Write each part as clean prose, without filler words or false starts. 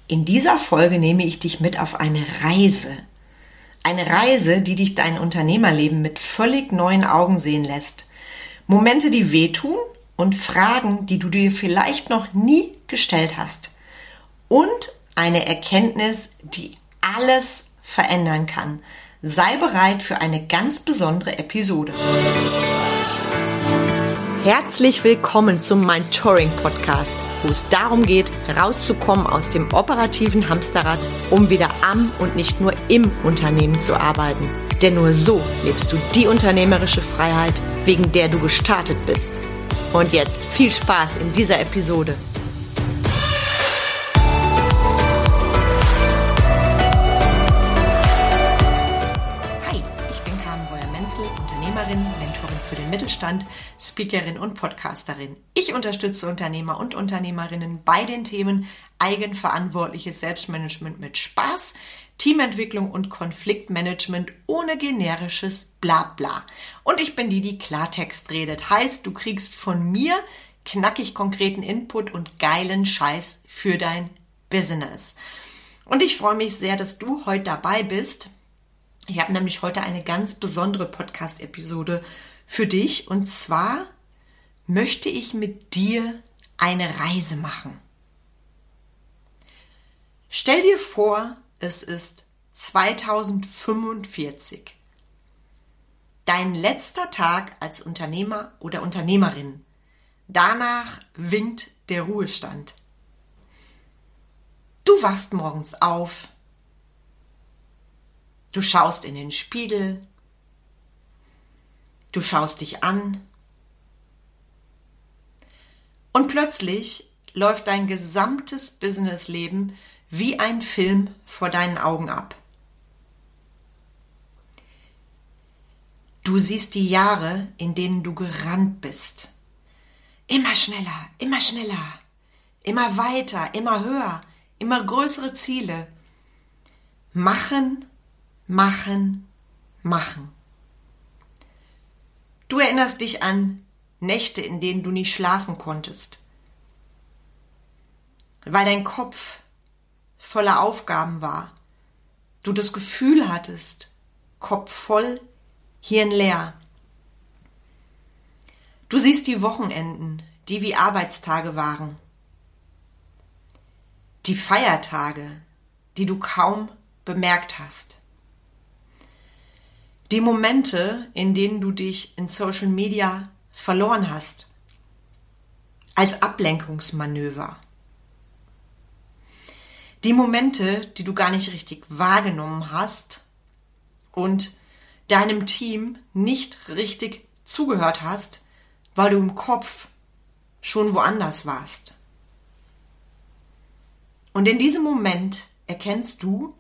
In dieser Folge nehme ich dich mit auf eine Reise. Eine Reise, die dich dein Unternehmerleben mit völlig neuen Augen sehen lässt. Momente, die wehtun und Fragen, die du dir vielleicht noch nie gestellt hast. Und eine Erkenntnis, die alles verändern kann. Sei bereit für eine ganz besondere Episode. Herzlich willkommen zum Mentoring Podcast, wo es darum geht, rauszukommen aus dem operativen Hamsterrad, um wieder am und nicht nur im Unternehmen zu arbeiten. Denn nur so lebst du die unternehmerische Freiheit, wegen der du gestartet bist. Und jetzt viel Spaß in dieser Episode. Unternehmerin, Mentorin für den Mittelstand, Speakerin und Podcasterin. Ich unterstütze Unternehmer und Unternehmerinnen bei den Themen eigenverantwortliches Selbstmanagement mit Spaß, Teamentwicklung und Konfliktmanagement ohne generisches Blabla. Und ich bin die Klartext redet. Heißt, du kriegst von mir knackig konkreten Input und geilen Scheiß für dein Business. Und ich freue mich sehr, dass du heute dabei bist. Ich habe nämlich heute eine ganz besondere Podcast-Episode für dich. Und zwar möchte ich mit dir eine Reise machen. Stell dir vor, es ist 2045. Dein letzter Tag als Unternehmer oder Unternehmerin. Danach winkt der Ruhestand. Du wachst morgens auf. Du schaust in den Spiegel, du schaust dich an und plötzlich läuft dein gesamtes Businessleben wie ein Film vor deinen Augen ab. Du siehst die Jahre, in denen du gerannt bist. Immer schneller, immer weiter, immer höher, immer größere Ziele. Machen. Du erinnerst dich an Nächte, in denen du nicht schlafen konntest, weil dein Kopf voller Aufgaben war. Du das Gefühl hattest, Kopf voll, Hirn leer. Du siehst die Wochenenden, die wie Arbeitstage waren. Die Feiertage, die du kaum bemerkt hast. Die Momente, in denen du dich in Social Media verloren hast, als Ablenkungsmanöver. Die Momente, die du gar nicht richtig wahrgenommen hast und deinem Team nicht richtig zugehört hast, weil du im Kopf schon woanders warst. Und in diesem Moment erkennst du,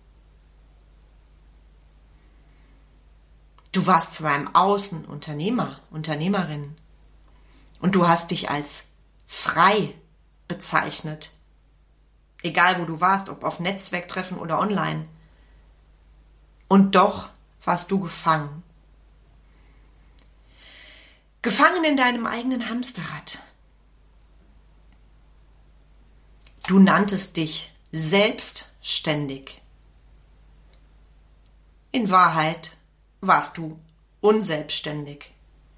du warst zwar im Außen Unternehmer, Unternehmerin und du hast dich als frei bezeichnet. Egal wo du warst, ob auf Netzwerktreffen oder online. Und doch warst du gefangen. Gefangen in deinem eigenen Hamsterrad. Du nanntest dich selbstständig. In Wahrheit warst du unselbstständig.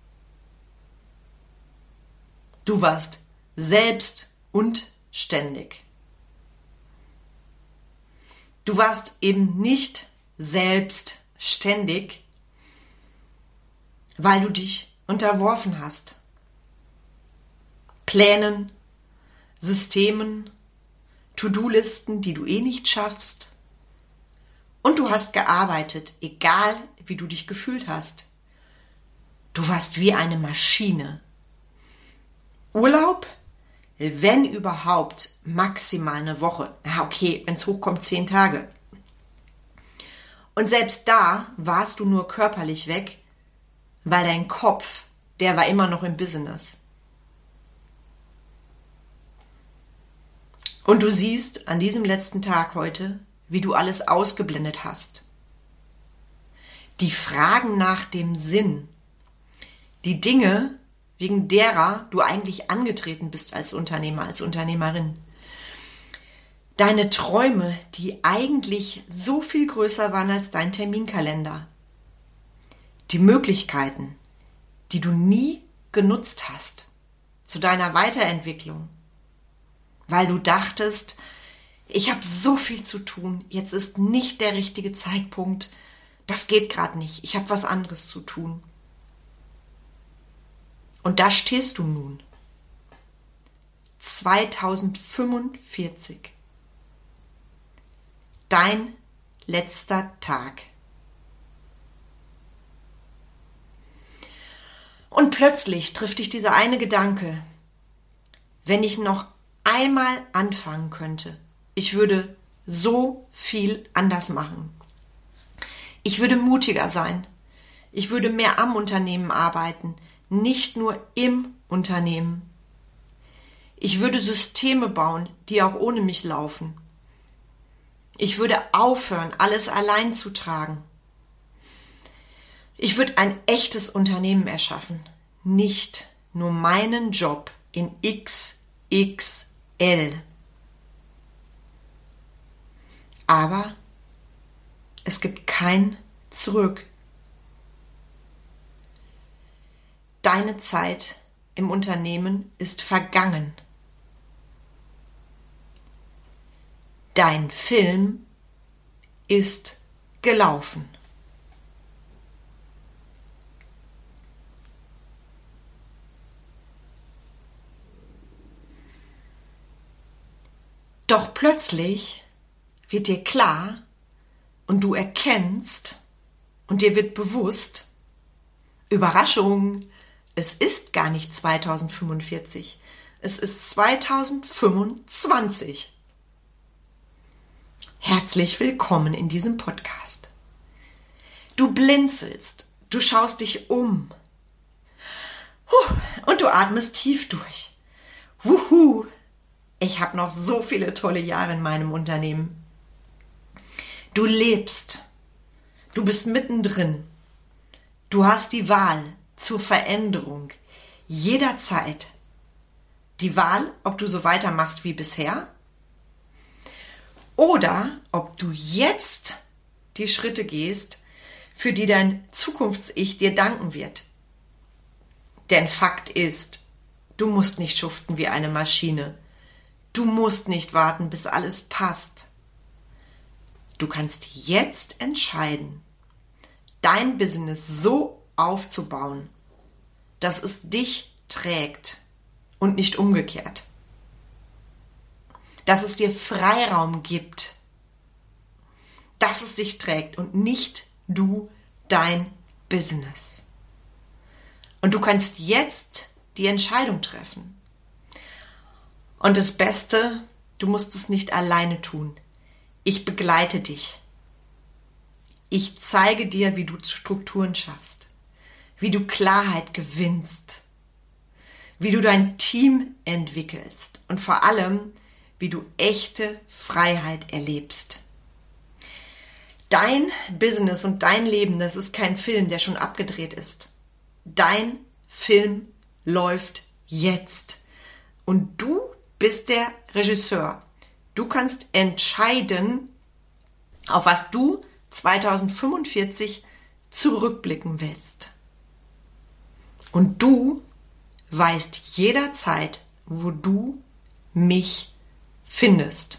Du warst selbst und ständig. Du warst eben nicht selbstständig, weil du dich unterworfen hast. Plänen, Systemen, To-Do-Listen, die du nicht schaffst. Und du hast gearbeitet, egal wie du dich gefühlt hast. Du warst wie eine Maschine. Urlaub? Wenn überhaupt, maximal eine Woche. Okay, wenn es hochkommt, 10 Tage. Und selbst da warst du nur körperlich weg, weil dein Kopf, der war immer noch im Business. Und du siehst an diesem letzten Tag heute, wie du alles ausgeblendet hast. Die Fragen nach dem Sinn, die Dinge, wegen derer du eigentlich angetreten bist als Unternehmer, als Unternehmerin. Deine Träume, die eigentlich so viel größer waren als dein Terminkalender. Die Möglichkeiten, die du nie genutzt hast zu deiner Weiterentwicklung, weil du dachtest, ich habe so viel zu tun, jetzt ist nicht der richtige Zeitpunkt, das geht gerade nicht, ich habe was anderes zu tun. Und da stehst du nun. 2045. Dein letzter Tag. Und plötzlich trifft dich dieser eine Gedanke, wenn ich noch einmal anfangen könnte, ich würde so viel anders machen. Ich würde mutiger sein. Ich würde mehr am Unternehmen arbeiten, nicht nur im Unternehmen. Ich würde Systeme bauen, die auch ohne mich laufen. Ich würde aufhören, alles allein zu tragen. Ich würde ein echtes Unternehmen erschaffen, nicht nur meinen Job in XXL. Aber es gibt kein Zurück. Deine Zeit im Unternehmen ist vergangen. Dein Film ist gelaufen. Doch plötzlich wird dir klar und du erkennst und dir wird bewusst, Überraschung, es ist gar nicht 2045, es ist 2025. Herzlich willkommen in diesem Podcast. Du blinzelst, du schaust dich um und du atmest tief durch. Wuhu! Ich habe noch so viele tolle Jahre in meinem Unternehmen. Du lebst, du bist mittendrin, du hast die Wahl zur Veränderung jederzeit. Die Wahl, ob du so weitermachst wie bisher oder ob du jetzt die Schritte gehst, für die dein Zukunfts-Ich dir danken wird. Denn Fakt ist, du musst nicht schuften wie eine Maschine. Du musst nicht warten, bis alles passt. Du kannst jetzt entscheiden, dein Business so aufzubauen, dass es dich trägt und nicht umgekehrt. Dass es dir Freiraum gibt, dass es dich trägt und nicht du dein Business. Und du kannst jetzt die Entscheidung treffen. Und das Beste, du musst es nicht alleine tun. Ich begleite dich. Ich zeige dir, wie du Strukturen schaffst, wie du Klarheit gewinnst, wie du dein Team entwickelst und vor allem, wie du echte Freiheit erlebst. Dein Business und dein Leben, das ist kein Film, der schon abgedreht ist. Dein Film läuft jetzt. Und du bist der Regisseur. Du kannst entscheiden, auf was du 2045 zurückblicken willst. Und du weißt jederzeit, wo du mich findest.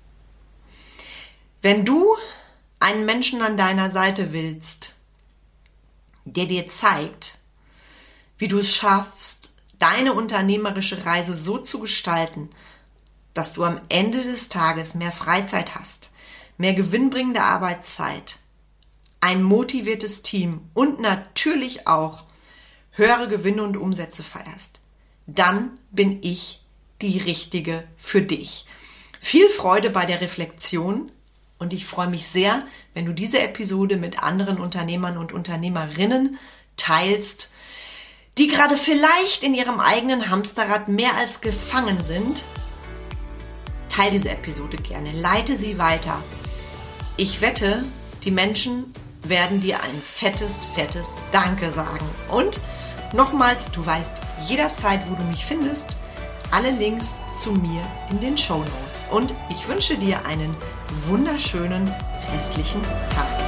Wenn du einen Menschen an deiner Seite willst, der dir zeigt, wie du es schaffst, deine unternehmerische Reise so zu gestalten, dass du am Ende des Tages mehr Freizeit hast, mehr gewinnbringende Arbeitszeit, ein motiviertes Team und natürlich auch höhere Gewinne und Umsätze feierst, dann bin ich die Richtige für dich. Viel Freude bei der Reflexion und ich freue mich sehr, wenn du diese Episode mit anderen Unternehmern und Unternehmerinnen teilst, die gerade vielleicht in ihrem eigenen Hamsterrad mehr als gefangen sind. Teil diese Episode gerne, leite sie weiter. Ich wette, die Menschen werden dir ein fettes Danke sagen. Und nochmals, du weißt jederzeit, wo du mich findest. alle Links zu mir in den Shownotes. Und ich wünsche dir einen wunderschönen restlichen Tag.